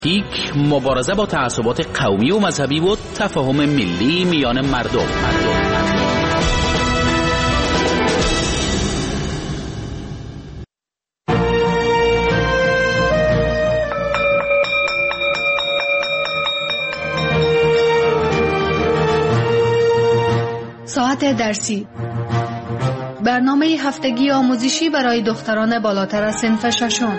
مبارزه با تعصبات قومی و مذهبی و تفاهم ملی میان مردم. ساعت درسی، برنامه هفتگی آموزشی برای دختران بالاتر از صنف ششم.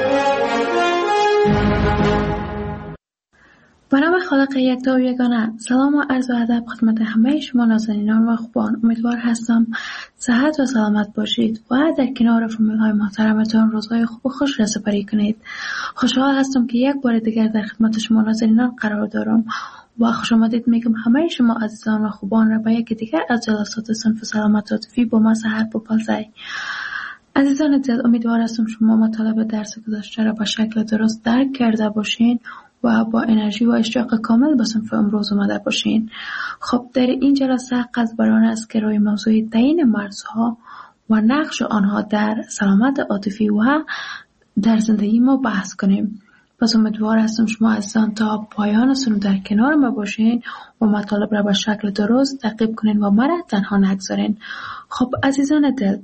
به نام خالق یکتا و یگانه. سلام و عرض ادب خدمت همه شما نازنینان و خوبان. امیدوار هستم صحت و سلامت باشید و در کنار فامیل‌های محترمتان روزهای خوب و خوش را سپری کنید. خوشحال هستم که یک بار دیگر در خدمت شما نازنینان قرار دارم و خوش آمدید میگم همه شما عزیزان و خوبان را به یک دیگر از جلسات صنف سلامت عاطفی با ما سحر پوپلزی. عزیزان دل، امیدوار هستم شما مطالب درس گذشته را به شکل درست درک کرده باشین و با انرژی و اشتیاق کامل به صنف امروز اومده باشین. خب در این جلسه قصد بر آن است که روی موضوع تعیین مرزها و نقش آنها در سلامت عاطفی و در زندگی ما بحث کنیم. پس امیدوار هستم شما عزیزان تا پایان سنو در کنار ما باشین و مطالب را به شکل درست تعقیب کنین و مرا تنها نگذارین. خب عزیزان دل،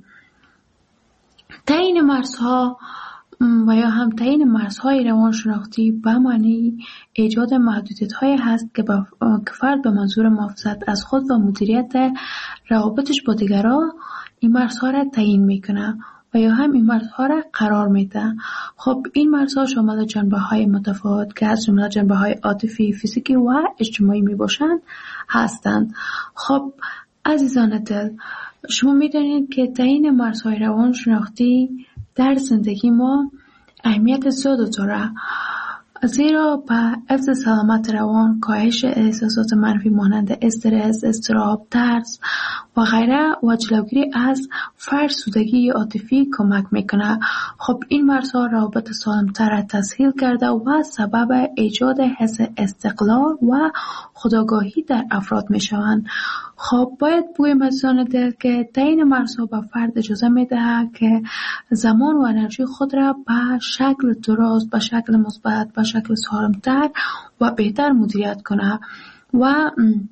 تعیین مرزها و یا هم تعیین مرزهای روانشناختی به معنی ایجاد محدودیت‌هایی هست که فرد به منظور محافظت از خود و مدیریت روابطش با دیگران این مرزها را تعیین میکنه و یا هم این مرزها را قرار میده. خب این مرزها شامل جنبه‌های متفاوت که از جمله جنبه‌های عاطفی، فیزیکی و اجتماعی میباشند هستند. خب عزیزان دل، شما میدانید که تعیین مرزهای روانشناختی در زندگی ما اهمیت زیاد داره، زیرا به حفظ سلامت روان، کاهش احساسات منفی مانند استرس، اضطراب، ترس و غیره و جلوگیری از فرسودگی عاطفی کمک میکنه. خب این مرزها روابط سالم‌تر را تسهیل کرده و سبب ایجاد حس استقلال و خودآگاهی در افراد میشوند. خب باید بگویم عزیزان دل که تعیین مرزها به فرد اجازه میده که زمان و انرژی خود را به شکل درست، به شکل مثبت، به شکل سالم‌تر و بهتر مدیریت کنه و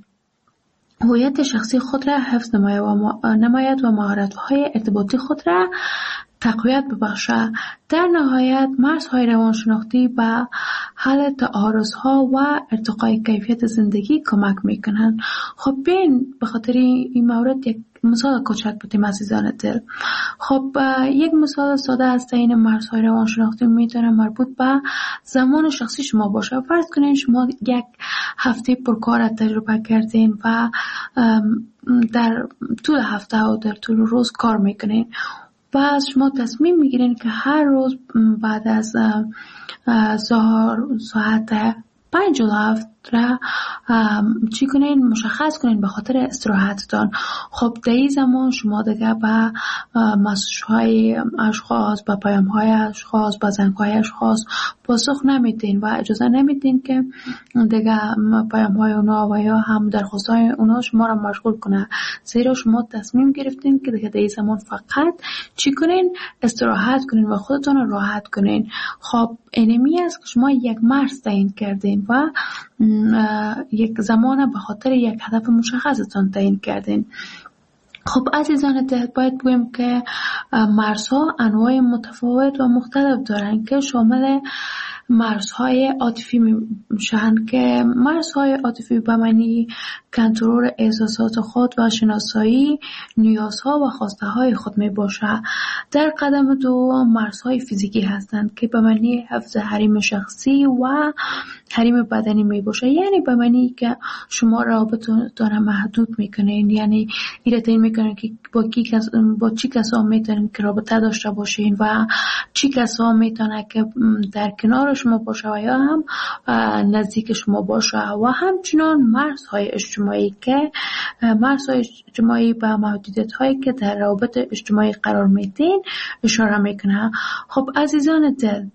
هویت شخصی خود را حفظ نماید و مهارت‌های ارتباطی خود را تقویت ببخشه. در نهایت مرزهای روانشناختی به حل تعارض‌ها و ارتقای کیفیت زندگی کمک میکنند. خب بین به خاطر این مورد یک مثال کوچک بودیم عزیزان دل. خب یک مثال ساده از تعیین مرزهای روانشناختی میتونه مربوط به زمان شخصی شما باشه. فرض کنین شما یک هفته پرکار تجربه کردین و در طول هفته و در طول روز کار میکنین. بعد شما تصمیم میگیرین که هر روز بعد از ظهر ساعت 5 را چی کنین؟ مشخص کنین به خاطر استراحتتان. خب در این زمان شما دیگه به مسیج‌های اشخاص، به پیام‌های اشخاص، به زنگ‌های اشخاص پاسخ نمیدین و اجازه نمیدین که دیگه پیام‌های اونا و یا هم درخواست‌های اونا شما را مشغول کنه، زیرا شما تصمیم گرفتین که دیگه در این زمان فقط چی کنین؟ استراحت کنین و خودتون رو راحت کنین. خب اینمی است که شما یک مرز تعیین کردین و یک زمان به خاطر یک هدف مشخصتان تعیین کردین. خب عزیزان دل، باید بگویم که مرزها انواع متفاوت و مختلف دارن که شامل مرزهای عاطفی میشن که مرزهای عاطفی به معنی کنترل احساسات خود و شناسایی نیازها و خواسته های خود می باشه. در قدم دو مرزهای فیزیکی هستند که به معنی حفظ حریم شخصی و حریم بدنی می باشه، یعنی به معنی که شما رابطتون محدود میکنین، یعنی ایرتین میکنین که با چی کسا میتونین که رابطه داشته باشین و چی کسا میتونه که در کنار شما باشه و یا هم نزدیک شما باشه. و همچنان مرزهای اجتماعی که مرزهای اجتماعی به محدودیت هایی که در روابط اجتماعی قرار میدین اشاره میکنه. خب عزیزان دل،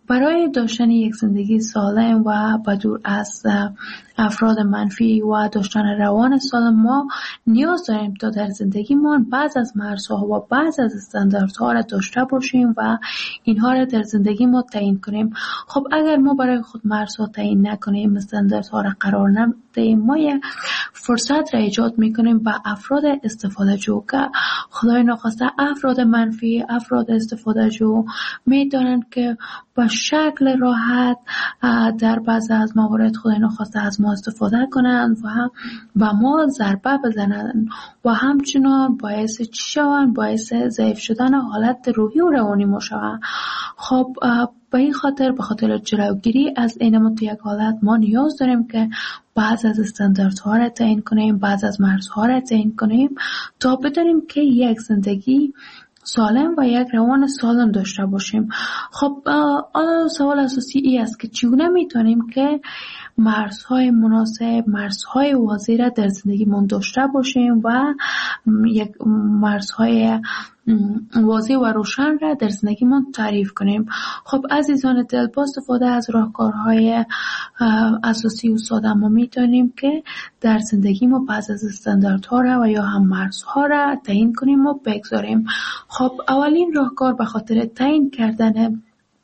برای داشتن یک زندگی سالم و بدور از افراد منفی و داشتن روان سالم ما نیاز داریم تا در زندگیمان بعض از مرزها و بعض از استانداردها را داشته باشیم و اینها را در زندگی ما تعیین کنیم. خب اگر ما برای خود مرزها تعیین نکنیم، استانداردها را قرار ندهیم، ما یک فرصت را ایجاد میکنیم به افراد استفاده جو که خدای نخواسته افراد منفی، افراد استفاده جو میدانند که به شکل راحت در بعض از موارد خدای نخواسته از ما استفاده کنند و به ما ضربه بزنند و همچنان باعث چی شوند؟ باعث ضعیف شدن حالت روحی و روانی ما شوند. خب به این خاطر، به خاطر جلوگیری از این یک حالت ما نیاز داریم که بعض از استانداردها را تعیین کنیم، بعض از مرزها را تعیین کنیم تا بدانیم که یک زندگی سالم و یک روان سالم داشته باشیم. خب سوال اساسی این است که چگونه میتونیم که مرزهای مناسب، مرزهای واضح را در زندگی من داشته باشیم و یک مرزهای واضح و روشن را در زندگی من تعریف کنیم. خب عزیزان دل، با استفاده از راهکارهای اساسی و ساده ما میتونیم که در زندگی ما بعض از استانداردها را و یا هم مرزها را تعیین کنیم و بگذاریم. خب اولین راهکار به خاطر تعیین کردن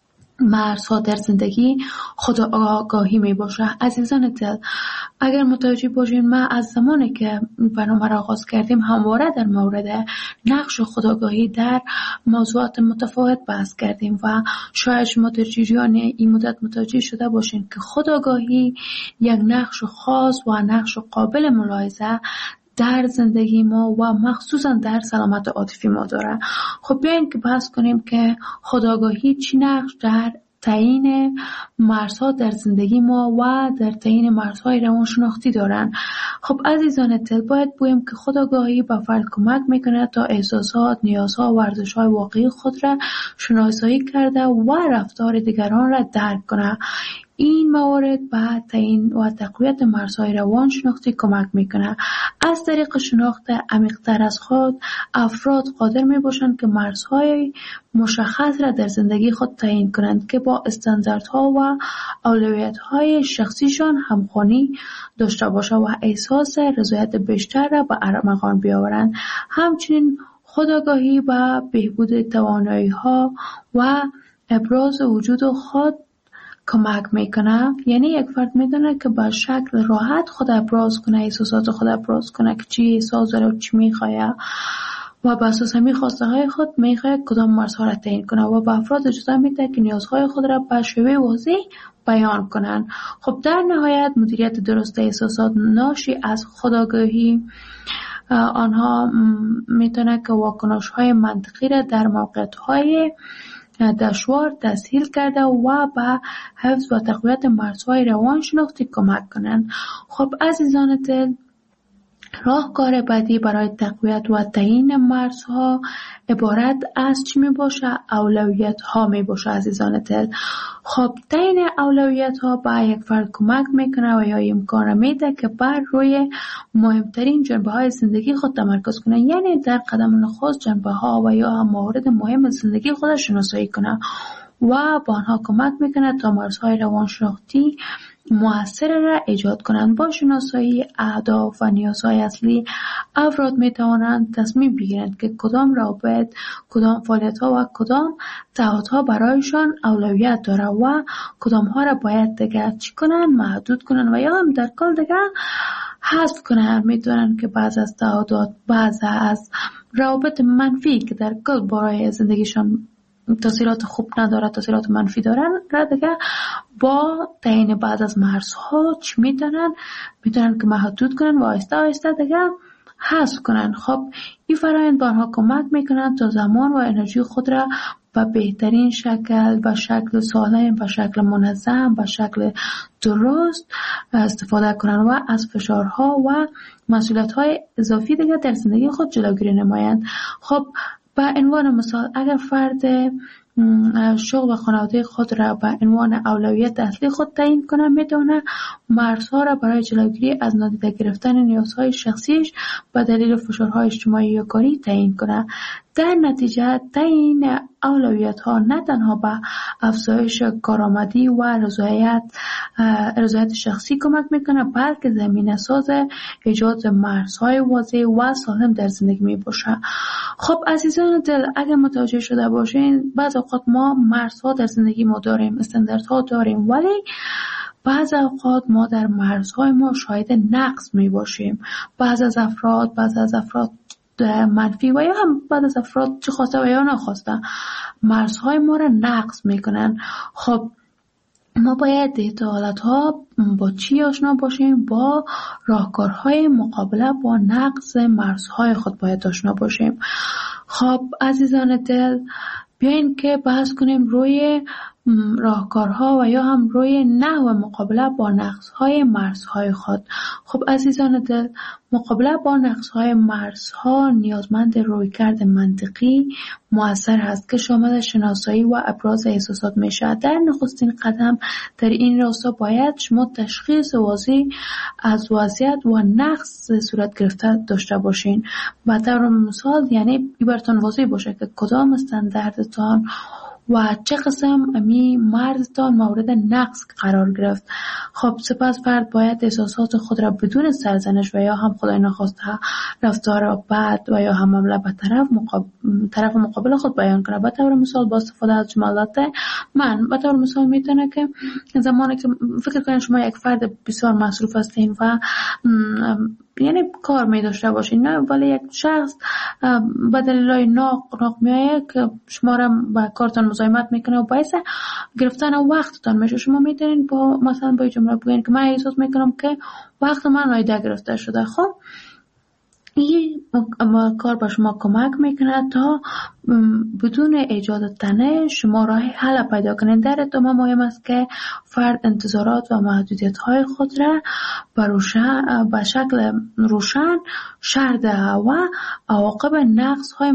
مرزها در زندگی خودآگاهی می باشه. عزیزان دل، اگر متوجه باشین ما از زمانی که برنامه را آغاز کردیم همواره در مورد نقش خودآگاهی در موضوعات متفاوت بحث کردیم و شاید شما در جریان این مدت متوجه شده باشین که خودآگاهی یک نقش خاص و نقش قابل ملاحظه در زندگی ما و مخصوصا در سلامت عاطفی ما داره. خب بیاین که بحث کنیم که خودآگاهی چی نقش در تعیین مرزها در زندگی ما و در تعیین مرزهای روانشناختی دارن. خب عزیزان دل، باید بگویم که خودآگاهی به فرد کمک میکنه تا احساسات، نیازها و ارزش‌های واقعی خود را شناسایی کرده و رفتار دیگران را درک کنه. این موارد به تعیین و تقویت مرزهای روانشناختی کمک میکنه. از طریق شناخت عمیق‌تر از خود، افراد قادر میباشند که مرزهای مشخص را در زندگی خود تعیین کنند که با استانداردها و اولویت‌های شخصیشان همخوانی داشته باشه و احساس رضایت بیشتر را به ارمغان بیاورند. همچنین خودآگاهی به بهبود توانایی‌ها و ابراز وجود خود کمک میکنه. یعنی یک فرد میدونه که با شکل راحت خود ابراز کنه، احساسات خود ابراز کنه که چی احساس داره و چی میخواه و بر اساس خواسته های خود میخواه کدام مرزها را تعیین کنه و به افراد اجازه میده که نیازهای خود را به شیوه واضح بیان کنن. خب در نهایت مدیریت درست احساسات ناشی از خودآگاهی آنها میتونه که واکنش های منطقی را در موقعیت های دشوار تسهیل کرده و به حفظ و تقویت مرزهای روانشناختی کمک کنند. خب عزیزان دل، راهکار بعدی برای تقویت و تعیین مرزها عبارت از چی می باشه؟ اولویت ها می باشه عزیزان دل. خب تعیین اولویت ها به یک فرد کمک میکنه و یا امکان میده که بر روی مهمترین جنبه های زندگی خود تمرکز کنه. یعنی در قدم نخست جنبه ها و یا موارد مهم زندگی خود شناسایی کنه و با آنها کمک میکنه تا مرزهای روانشناختی مؤثر را ایجاد کنند. با شناسایی اهداف و نیازهای اصلی، افراد می توانند تصمیم بگیرند که کدام روابط، کدام فعالیت‌ها و کدام تعهدها برایشان اولویت داره و کدام ها را باید دیگر چی کنند، محدود کنند و یا هم در کل دیگر حذف کنند. می دونند که بعض از تعهدات، بعض از روابط منفی که در کل برای زندگیشان تاثیرات خوب نداره، تاثیرات منفی دارن را دیگه با تعیین بعض از مرزها چی میتونن که محدود کنن و آهسته آهسته دیگه حذف کنن. خب این فرآیند به آنها کمک میکنن تا زمان و انرژی خود را به بهترین شکل، به شکل سالم، به شکل منظم، به شکل درست استفاده کنن و از فشارها و مسئولیت‌های اضافی دیگه در زندگی خود جلوگیری نمایند. خب به عنوان مثال، اگر فرد شغل و خانواده خود را به عنوان اولویت اصلی خود تعیین کنه، میتونه مرزها را برای جلوگیری از نادیده گرفتن نیازهای شخصیش به دلیل فشارهای اجتماعی یا کاری تعیین کنه. در نتیجه تعیین اولویت ها نه تنها به افزایش کارآمدی و رضایت شخصی کمک میکنه، بلکه زمینه ساز ایجاد مرزهای واضح و سالم در زندگی می باشه. خب عزیزان دل، اگر متوجه شده باشین بعض اوقات ما مرزها در زندگی ما داریم، استانداردها داریم، ولی بعض اوقات ما در مرزهای ما شاهد نقص می باشیم. بعض از افراد منفی و یا هم بعض از افراد چه خواسته و یا نخواسته مرزهای ما را نقض میکنن. خب ما باید در حالتها با چی آشنا باشیم؟ با راهکارهای مقابله با نقض مرزهای خود باید آشنا باشیم. خب عزیزان دل، بیاین که بحث کنیم روی راهکارها و یا هم روی نحو مقابله با نقصهای مرزهای خود. خب عزیزان دل، مقابله با نقصهای مرزها نیازمند رویکرد منطقی مؤثر هست که شامل شناسایی و ابراز احساسات میشه. در نخستین قدم در این راستا باید شما تشخیص واضح از وضعیت و نقص صورت گرفته داشته باشین. به طور مثال یعنی براتون واضح باشه که کدام استانداردتان و چه قسم امی مرزتان مورد نقص قرار گرفت. خب سپس فرد باید احساسات خود را بدون سرزنش و یا هم خدای نخواسته رفتار بد و یا هم حمله به طرف مقابل خود بیان کنه. به طور مثال با استفاده از جملات من، به طور مثال میتونه که زمانی که فکر کنید شما یک فرد بسیار مصروف هستین و یعنی کار می داشته باشین، نه ولی یک شخص به دلیل ناق میایه که شما را با کارتان مزاحمت میکنه و باعث گرفتن وقتتان میشه. شما میتونین با مثلا با جمله بگین که من احساس میکنم که وقت من نایده گرفته شده. خب این کار با شما کمک میکنه تا بدون ایجاد تنش شما راه حل پیدا کنید. در ادامه مهم است که فرد انتظارات و محدودیت های خود را به شکل روشن شرح دهد و عواقب نقص های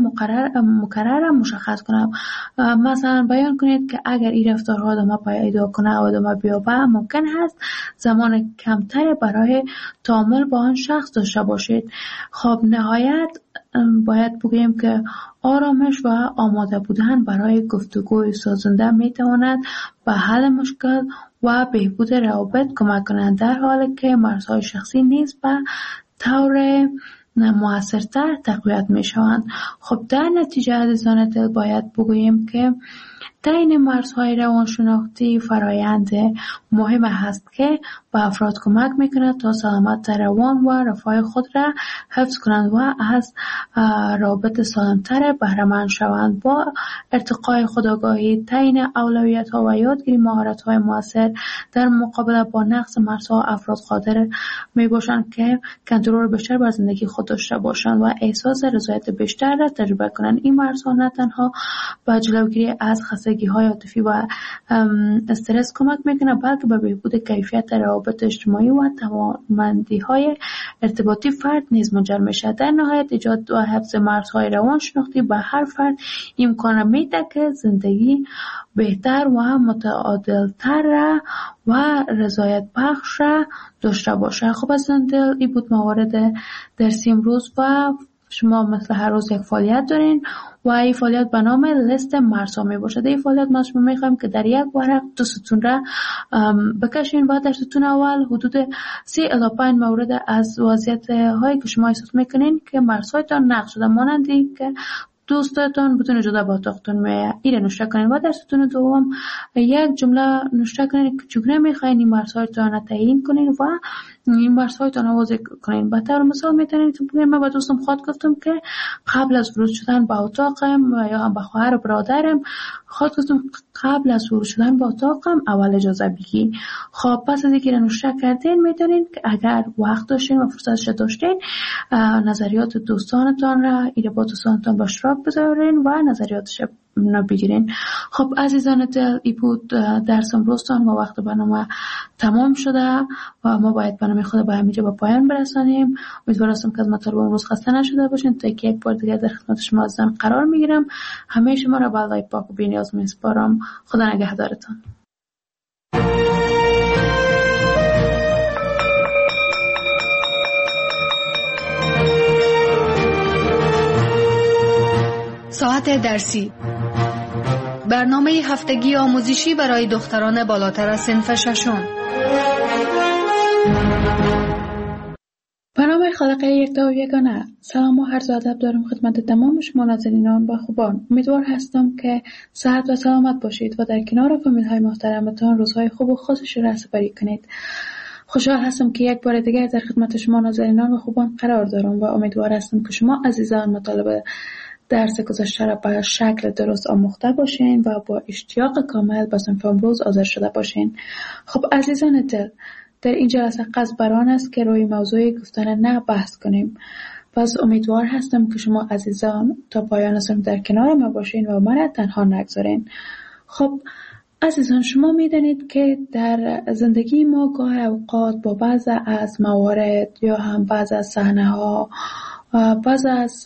مکرر مشخص کنید. مثلا بیان کنید که اگر این رفتارها ادامه پیدا کنه و ادامه بیابه ممکن است زمان کمتر برای تعامل با آن شخص داشته باشید. خب نهایت باید بگوییم که آرامش و آماده بودن برای گفتگوی سازنده میتواند به حل مشکل و بهبود روابط کمک کنند، در حالی که مرزهای شخصی نیز به طور موثرتر تقویت میشوند. خب در نتیجه عزیزان دل باید بگوییم که تعیین مرزهای روانشناختی فرایند مهم هست که به افراد کمک میکند تا سلامت روان و رفاه خود را حفظ کنند و از رابط سالمتر بهره مند شوند. با ارتقای خودآگاهی، تعیین اولویت‌ها و یادگیری مهارت‌های موثر در مقابله با نقص مرزها، افراد قادر میباشند که کنترل بیشتر بر زندگی خود داشته باشند و احساس رضایت بیشتر را تجربه کنند. این مرزها نه تنها به جلوگیری از خستگی‌های عاطفی و استرس کمک میکنه، بلکه به بهبود کیفیت روابط اجتماعی و توانمندی‌های ارتباطی فرد نیز منجر میشه. در نهایت ایجاد و حفظ مرزهای روانشناختی به هر فرد امکان میده که زندگی بهتر و متعادلتر و رضایت بخش داشته باشه. خب از دل این بود موارد درسی امروز و شما مثل هر روز یک فعالیت دارین و این فعالیت به نام لیست مرزها می باشد. این فعالیت ما شما میخوایم که در یک ورق 2 ستون را بکشین و در ستون اول حدود 3 الی 5 مورد از وضعیت هایی که شما احساس میکنین که مرزهایتان نقض شده مانندی که دوستتان بدون اجازه با اتاقتون میایه این را نوشته کنین و در ستون دوم یک جمله نوشته کنین که چگونه میخواین این مرزهایتان را تعیین کنین و این مرزهایتان را واضح کنین. به طور مثال میتونین که بگین من با دوستم خود گفتم که قبل از ورود شدن به اتاقم یا هم به خواهر و برادرم خود گفتم قبل از ورود شدن به اتاقم اول اجازه بگی. خب پس از اینکه نوشته کردین میتونین که اگر وقت داشتین و فرصتش داشتین نظریات دوستانتان را با دوستانتان به اشتراک بذارین و نظریاتش بگیرین. خب عزیزان دل این بود درس امروزتان و وقت برنامه تمام شده و ما باید برنامه خود با همینجا به پایان برسانیم. امیدوارم که از مطالب امروز خسته نشده باشین. تا یک بار دیگه در خدمت شما عزیزان قرار میگیرم. همه شما را به الله پاک و بی‌نیاز میسپارم. خدا نگهدارتان. درسی. برنامه هفتگی آموزشی برای دختران بالاتر از صنف ششم. برنامه خالق یکتا و یگانه. سلام و عرض ادب دارم خدمت تمام شما ناظرینان و خوبان. امیدوار هستم که صحت و سلامت باشید و در کنار فامیل های محترمتان روزهای خوب و خوشش را سپری کنید. خوشحال هستم که یک بار دیگر در خدمت شما ناظرینان و خوبان قرار دارم و امیدوار هستم که شما عزیزان مطالب درس گذشته را به شکل درست آموخته باشین و با اشتیاق کامل به صنف امروز حاضر شده باشین. خب عزیزان دل، در این جلسه قصد بر آن است که روی موضوع گفتن نه بحث کنیم. پس امیدوار هستم که شما عزیزان تا پایان صنف در کنار ما باشین و من تنها نگذارین. خب عزیزان، شما میدانید که در زندگی ما گاه اوقات با بعض از موارد یا هم بعض از صحنه‌ها بعض از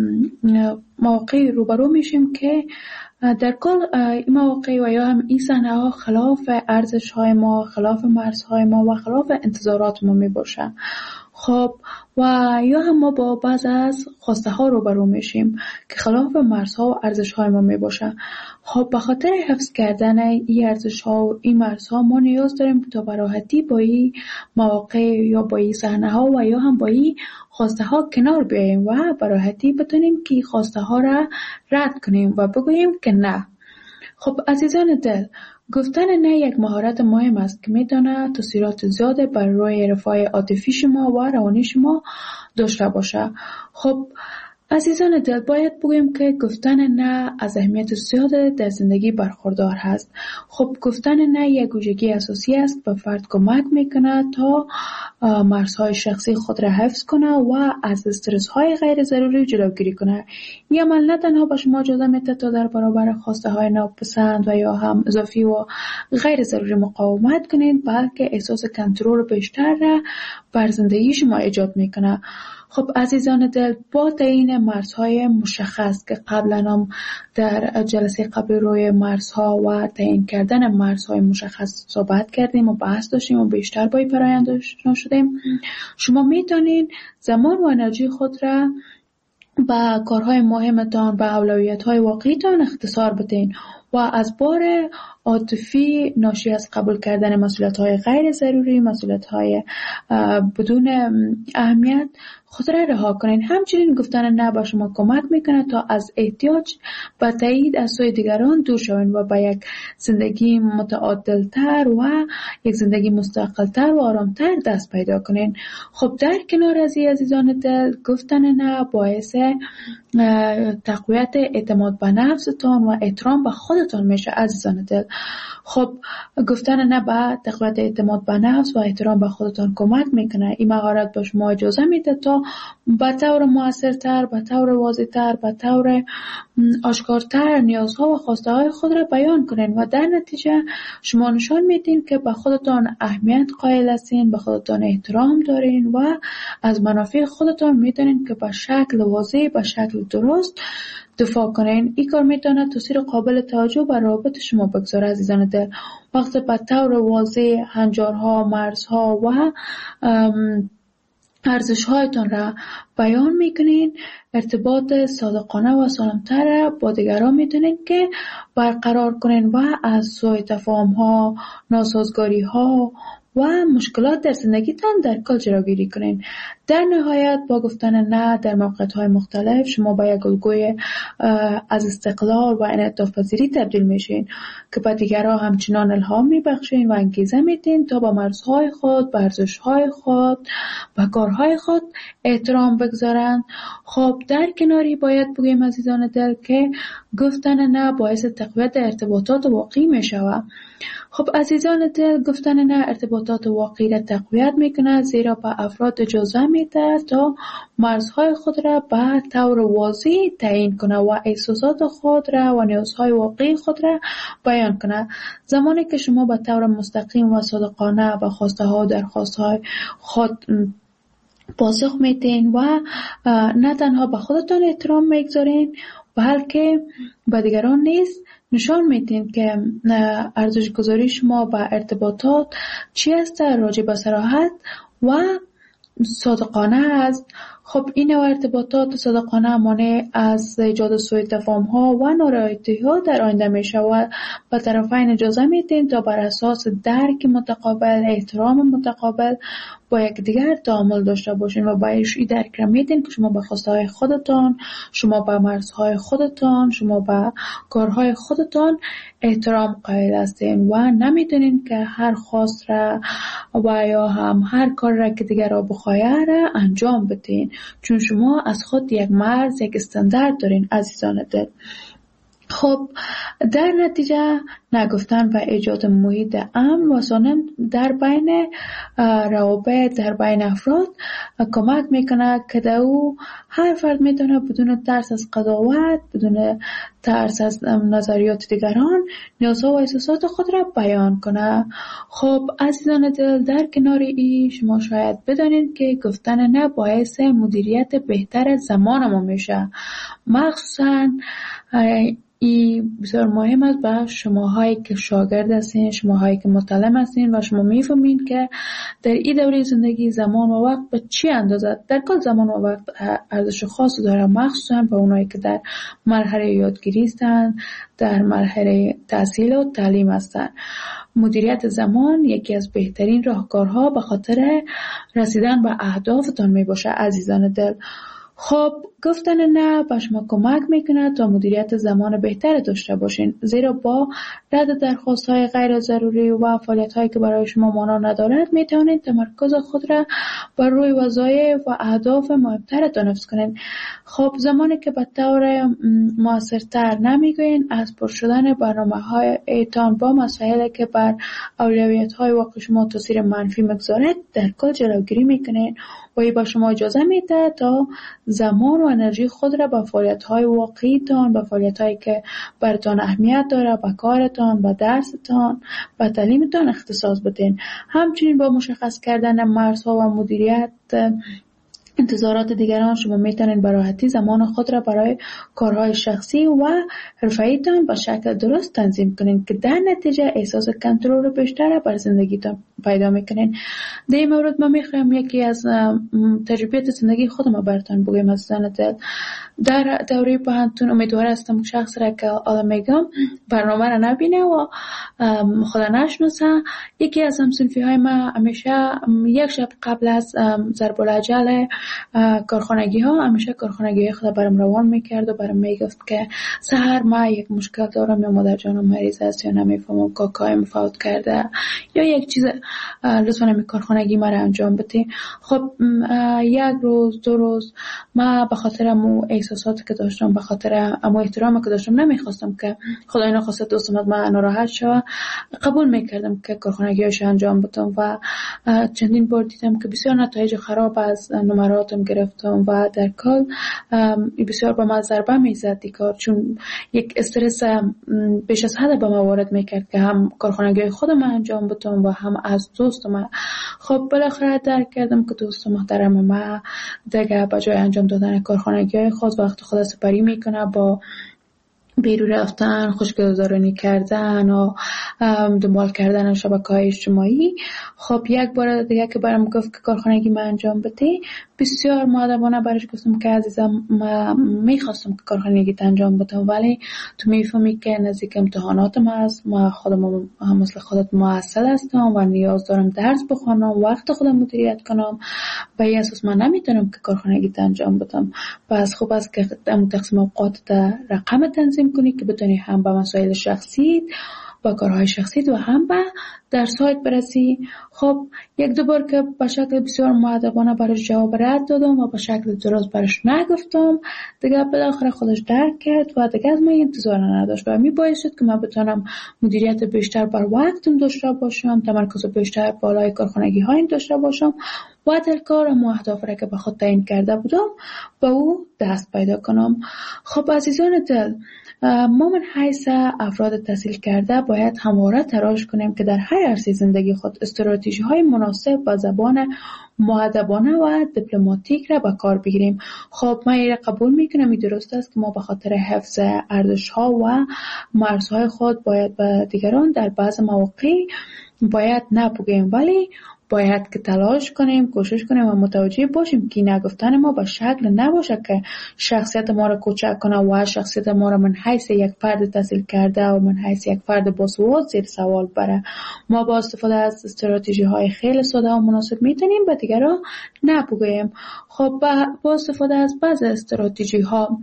مواقع روبرو میشیم که در کل این مواقع و یا هم این صحنه‌ها خلاف ارزش‌های ما، خلاف مرزهای ما و خلاف انتظارات ما میباشه. خب و یا هم ما با بعض از خواسته ها روبرو میشیم که خلاف مرزها و ارزش‌های ما میباشه. خب به خاطر حفظ کردن این ارزش‌ها و این مرزها ما نیاز داریم تا به راحتی با این مواقع یا با این صحنه‌ها و یا هم با این خواسته ها کنار بیاییم و به راحتی بتونیم که خواسته ها را رد کنیم و بگوییم که نه. خب عزیزان دل، گفتن نه یک مهارت مهم است که میتونه تاثیرات زیاده بر روی رفاه عاطفی شما و روانی شما داشته باشه. خب عزیزان دل، باید بگویم که گفتن نه از اهمیت زیاده در زندگی برخوردار هست. خب گفتن نه یک ویژگی اساسی است به فرد کمک میکنه تا مرزهای شخصی خود را حفظ کنه و از استرس های غیر ضروری جلوگیری کنه. این عمل نه تنها به شما اجازه میده تا در برابر خواسته های ناپسند و یا هم اضافی و غیر ضروری مقاومت کنید، بلکه احساس کنترل بیشتر را بر زندگی شما ایجاد میکنه. خب عزیزان دل، با تعیین مرزهای مشخص که قبلا هم در جلسه قبل روی مرزها و تعیین کردن مرزهای مشخص صحبت کردیم و بحث داشتیم و بیشتر با این فرآیند آشنا شدیم، شما میتونین زمان و انرژی خود را به کارهای مهمتان، به اولویت‌های واقعیتان اختصار بدین و از بار عاطفی ناشی از قبول کردن مسئولیت‌های غیر ضروری، مسئولیت‌های بدون اهمیت خود را رها کنین. همچنین گفتن نه به شما کمک میکنه تا از احتیاج به تایید از سوی دیگران دور شوین و به یک زندگی متعادل‌تر و یک زندگی مستقل‌تر و آرام‌تر دست پیدا کنین. خب در کنار از این عزیزان دل، گفتن نه باعث تقویت اعتماد به نفستان و احترام به خودتان میشه عزیزان دل. خب گفتن نه به تقویت اعتماد به نفس و احترام به خودتان کمک میکنه. این مهارت به شما اجازه میده تا به طور موثرتر، به طور واضح‌تر، به طور آشکارتر نیازها و خواسته های خود را بیان کنین و در نتیجه شما نشان میدین که به خودتان اهمیت قائل هستین، به خودتان احترام دارین و از منافع خودتان میدونین که به شکل واضح، به شکل درست دفاع کنین. این کار میتونه تاثیر قابل توجه بر روابط شما بگذاره عزیزان دل. وقتی به طور واضح هنجارها، مرزها و ارزش‌هایتان را بیان میکنین، ارتباط صادقانه و سالم‌تر با دیگران میتونین که برقرار کنین و از سوء تفاهم‌ها، ناسازگاری‌ها و مشکلات در زندگیتان در کل جلوگیری کنین. در نهایت با گفتن نه در موقعیت‌های مختلف شما به یک الگوی از استقلال و انعطاف پذیری تبدیل میشین که به دیگران همچنان الهام میبخشین و انگیزه میدین تا با مرزهای خود، به ارزش‌های خود، به کارهای خود احترام بگذارن. خب در کناری باید بگیم عزیزان دل که گفتن نه باعث تقویت ارتباطات واقعی میشود. خب عزیزان دل، گفتن نه ارتباطات واقعی را تقویت میکنه، زیرا به افراد اجازه میده تا مرزهای خود را به طور واضح تعیین کنه و احساسات خود را و نیازهای واقعی خود را بیان کنه. زمانی که شما به طور مستقیم و صادقانه به خواسته ها و درخواست های خود پاسخ میدین و نه تنها به خودتان احترام میگذارین بلکه به دیگران نیز نشان میدین که ارزش گذاری شما به ارتباطات چی است، راجع به صراحت و صادقانه است. خب این نوع ارتباطات صادقانه مانع از ایجاد سوء تفاهم ها و نارضایتی ها در آینده می شود. به طرفین اجازه میدین تا بر اساس درک متقابل، احترام متقابل با یکدیگر تعامل داشته باشین و باید این درک را میدین که شما به خواستهای خودتان، شما به مرزهای خودتان، شما به کارهای خودتان احترام قائل هستین و نمیتونین که هر خواست را و یا هم هر کار را که دیگر را بخواهد را انجام بدین، چون شما از خود یک مرز، یک استاندارد دارین عزیزان دل. خب در نتیجه نگفتن و ایجاد محیط امن و سالم در بین روابط، در بین افراد کمک میکنه که در او هر فرد میتونه بدون ترس از قضاوت، بدون ترس از نظریات دیگران نیازها و احساسات خود را بیان کنه. خب عزیزان دل، در کنار این شما شاید بدانید که گفتن نه باعث مدیریت بهتر زمان ما میشه. مخصوصا این بسیار مهم است به شماهایی که شاگرد هستین، شماهایی که متعلم هستین و شما میفهمین که در این دوره زندگی زمان و وقت به چی اندازه. در کل زمان و وقت ارزش خاصی داره، مخصوصا به اونایی که در مرحله یادگیری هستن، در مرحله تحصیل و تعلیم هستن. مدیریت زمان یکی از بهترین راهکارها به خاطر رسیدن به اهدافتان می باشه عزیزان دل. خب گفتن نه به شما کمک میکنه تا مدیریت زمان بهتر داشته باشین، زیرا با رد درخواست‌های غیر ضروری و فعالیت‌هایی که برای شما معنا ندارد میتونید تمرکز خود را بر روی وظایف و اهداف مهمترتان حفظ کنید. خب زمانی که به طور موثرتر نمیگوین از پر شدن برنامه‌هایتان با مسائلی که بر اولویت‌های واقع شما تاثیر منفی میگذارد در کل جلوگیری میکنید و این به شما اجازه میده تا زمان و انرژی خود را به فعالیت‌های واقعیتان، به فعالیت‌هایی که براتان اهمیت داره، به کارتان، به درستان، به تعلیمتان اختصاص بدین. همچنین با مشخص کردن مرزها و مدیریت انتظارات دیگران شما میتونید به راحتی زمان خود را برای کارهای شخصی و حرفه‌ایتان به شکل درست تنظیم کنید که در نتیجه احساس کنترل بیشتر بر زندگیتان پیدا میکنین. در این مورد من میخوایم یکی از تجربیات زندگی خودم براتون بگم عزیزان دل. در دوره پانتون امیدوار هستم که شخص را که حالا میگم برنامه را نبینه و خدا نشناسه. یکی از همسنفی های ما همیشه یک شب قبل از ضرب الاجل کارخانگی ها همیشه کارخانگی خود برام روان میکرد و برام میگفت که سحر ما یک مشکل دارم، یا مادر جانم مریض است، یا نمیفهمم کاکایم فوت کرده، یا یک چیز لطفا همین کارخانگی ما را انجام بده. خب یک روز دو روز ما به خاطر امو احساساتی که داشتم، به خاطر امو احترامی که داشتم نمیخواستم که خدای نخواسته دوستم من ناراحت شوه، قبول میکردم که کارخانگیش انجام بدم و چندین بار دیدم که بسیار نتایج خراب از نمراتم گرفتم و در کل بسیار به من ضربه میزد این کار، چون یک استرس بیش از حد به من وارد میکرد که هم کارخانگی خودم انجام بدم و هم از دوستم. خب بالاخره درک کردم که دوست محترم ما دیگه به جای انجام دادن کارخانگی خود وقت خود سپری میکنه با بیرون رفتن، خوشگذرانی کردن و دنبال کردن شبکه‌های اجتماعی. خب یک بار دیگه که برام گفت که کارخانگی من انجام بده، بسیار مؤدبانه برش گفتم که عزیزم من میخواستم که کارخانگی انجام بدم، ولی تو میفهمی که نزدیک امتحاناتم هست، ما خودم مثل خودت محصل هستم و نیاز دارم درس بخونم، وقت خودم مدیریت کنم، به این اساس من نمیتونم که کارخانگی انجام بدم. پس خوب است که تقسیم اوقات در رقم تنظیم کنی که بتونی هم به مسائل شخصی، با کارهای شخصی و هم به درس‌هایت برسی. خب یک دو بار که به شکل بسیار مؤدبانه برش جواب رد دادم و به شکل درست برش نگفتم، دیگه بالاخره خودش درک کرد و دیگه از من انتظار نداشت و میبایست که من بتونم مدیریت بیشتر بر وقتم داشته باشم، تمرکز بیشتر بالای کارخانگی هایم داشته باشم و در کار و اهداف را که به خود تعیین کرده بودم با او دست پیدا کنم. خب عزیزان دل، ما من حیث افراد تحصیل کرده باید همواره تلاش کنیم که در هر عرصه زندگی خود استراتژی های مناسب با زبان مؤدبانه و دیپلماتیک را به کار بگیریم. خب من این را قبول میکنم، این درست است که ما به خاطر حفظ ارزش ها و مرزهای خود باید به دیگران در بعض مواقع باید نبگیم، ولی باید که تلاش کنیم، کوشش کنیم و متوجه باشیم که نگفتن ما به شکل نباشه که شخصیت ما را کوچک کنه و شخصیت ما را من حیث یک فرد تحصیل کرده و من حیث یک فرد باسواد زیر سوال بره. ما با استفاده از استراتژی های خیلی ساده و مناسب میتونیم به دیگران نبگیم. خب با استفاده از بعض استراتژی ها،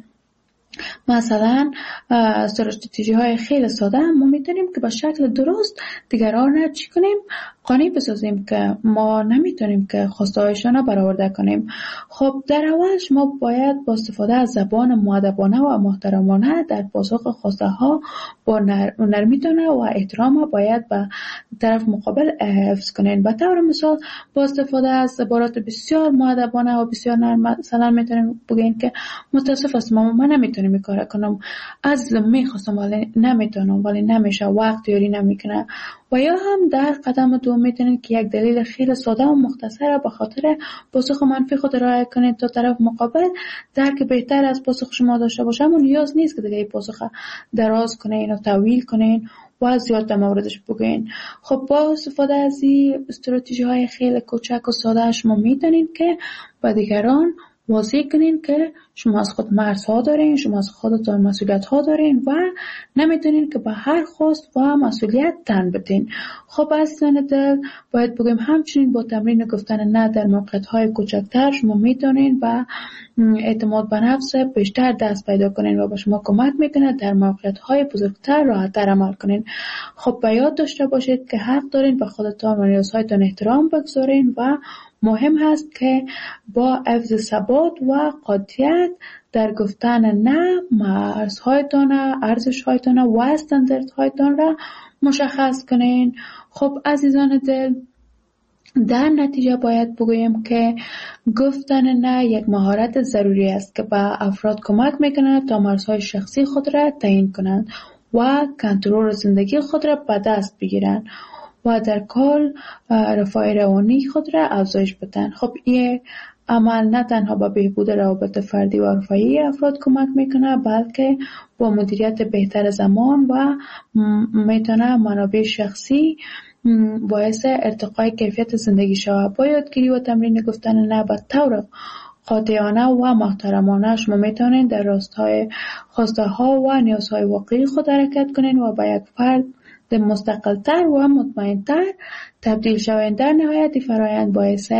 مثلا استراتژی های خیلی ساده، ما میتونیم که به شکل درست دیگران را چی کنیم؟ قانع بسازیم که ما نمیتونیم که خواسته هایشان را برآورده کنیم. خب در اولش ما باید با استفاده از زبان مؤدبانه و محترمانه در پاسخ خواسته ها با نرمیتونه و احترام باید به طرف مقابل حفظ کنیم. به طور مثال با استفاده از عبارات بسیار مؤدبانه و بسیار نرم، مثلا میتونیم بگیم که متاسف هستم من نمیتونم این کار کنم، عزیزم میخواستم ولی نمیتونم، ولی نمیشه، وقت یاری نمیکنه. و یا هم در قدم دوم میتونید که یک دلیل خیلی ساده و مختصر به خاطر پاسخ منفی خود ارائه کنید تا طرف مقابل درک بهتر از پاسخ شما داشته باشه. اما نیاز نیست که دیگه این پاسخ دراز کنین و طویل کنین و زیاد در موردش بگین. خب با استفاده از این استراتژی های خیلی کوچک و ساده شما میتونید که با دیگران واضح کنین که شما از خود مرزها دارین، شما از خودتان مسئولیت ها دارین و نمیتونین که به هر خواست و مسئولیت تن بدین. خب عزیزان دل، باید بگیم همچنین با تمرین گفتن نه در موقعیت های کوچکتر شما میتونین و اعتماد به نفس بیشتر دست پیدا کنین و به شما کمک میکنه در موقعیت های بزرگتر راحت‌تر عمل کنین. خب به یاد داشته باشید که حق دارین به خودتان و نیازهایتان احترام بگذارین و مهم هست که با حفظ ثبات و قاطعیت در گفتن نه مرزهایتان، ارزشهایتان و استانداردهایتان را مشخص کنین. خب عزیزان دل، در نتیجه باید بگویم که گفتن نه یک مهارت ضروری است که به افراد کمک میکنه تا مرزهای شخصی خود را تعیین کنند و کنترل زندگی خود را به دست بگیرند و در کل رفاه روانی خود را افزایش بدن. خب این عمل نه تنها به بهبود روابط فردی و عرفی افراد کمک میکنه، بلکه با مدیریت بهتر زمان و میتونه منابع شخصی باعث ارتقای کیفیت زندگی شود. با یادگیری و تمرین گفتن نه به طور قاطعانه و محترمانه شما میتونید در راستای خواسته ها و نیازهای واقعی خود حرکت کنین و با یک فرد مستقل‌تر و مطمئن‌تر تبدیل شوند. در نهایت فرآیند باعث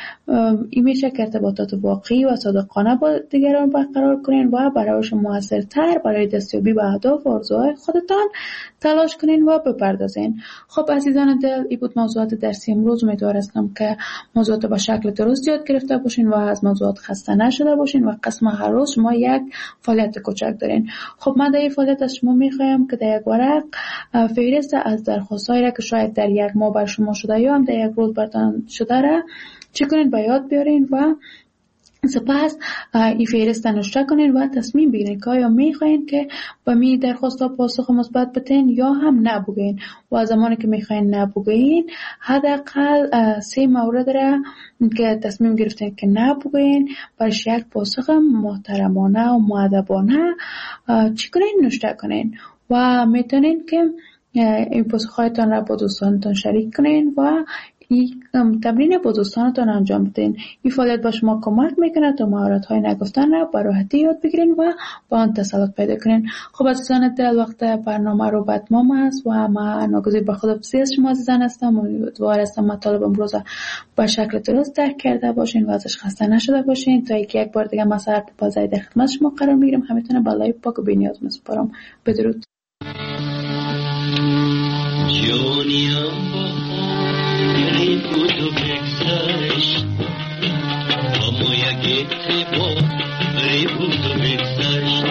این میشه که ارتباطات واقعی و صادقانه با دیگران برقرار کنین و برای موثرتر برای دستیابی به اهداف و آرزوهای خودتان تلاش کنین و بپردازین. خب عزیزان دل، این بود موضوعات درسی امروز. امیدوار هستم که موضوعات به شکل درست یاد گرفته باشین و از موضوعات خسته نشده باشین و قسم هر روز شما یک فعالیت کوچک دارین. خب من در این فعالیت از شما میخوایم که در یک ورق فهرست از درخواستایی را که شاید در یک ماه بر شما شده یا هم در یک روز برتان شده را چی کنین به یاد بیارین و سپس این فهرست نوشته کنین و تصمیم بگیرین که آیا میخواین که با می درخواست ها پاسخ مثبت بدین یا هم نبگین. و زمانی که میخواین نبگین حداقل 3 مورد را که تصمیم گرفتین که نبگین برش یک پاسخ محترمانه و مؤدبانه چی کنین نوشته کنین و میتونین که این پاسخ‌هایتان را با دوستانتان شریک کنین و این تمرین با دوستانتان انجام بدین. این فعالیت با شما کمک میکنه تا مهارت‌های نگفتن را به راحتی یاد بگیرین و با آن تسلط پیدا کنین. خب عزیزان دل، وقت برنامه رو به اتمام است و من ناگزیر به خداحافظی از شما عزیزان هستم. امیدوار هستم مطالب امروز به شکل درست درک کرده باشین و ازش خسته نشده باشین. تا یک بار دیگه مسئله بازای در خدمت شما قرار میگیرم. همیتونه بالای پاک و بی‌نیاز میسپارم. بدرود. بود و بگذشت اما یک اتباری بود و بگذشت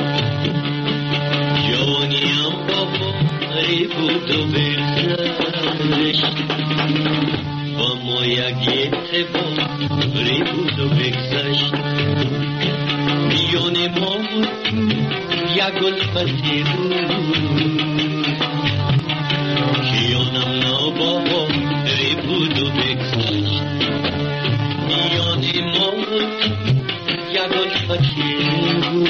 جانیم باباری بود و بگذشت اما یک اتباری بود و بگذشت میان ما یک الفتی بود کیانم ناباباری بود و بگذشت میان ما یک الفتی بود